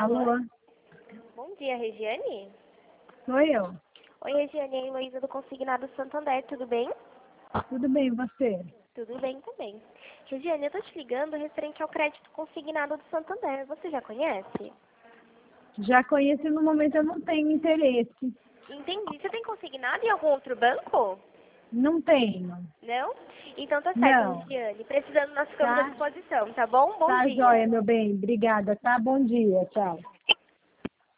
Alô? Bom dia, Regiane. Sou eu. Oi, Regiane, é a Heloísa do Consignado Santander, tudo bem? Tudo bem, e você? Tudo bem também. Regiane, eu tô te ligando referente ao crédito consignado do Santander. Você já conhece? Já conheço, no momento eu não tenho interesse. Entendi. Você tem consignado em algum outro banco? Não tenho. Não? Então tá certo, Não. Regiane. Precisando, nós ficamos à Tá? disposição, tá bom? Bom Tá dia. joia, meu bem. Obrigada, tá? Bom dia. Tchau.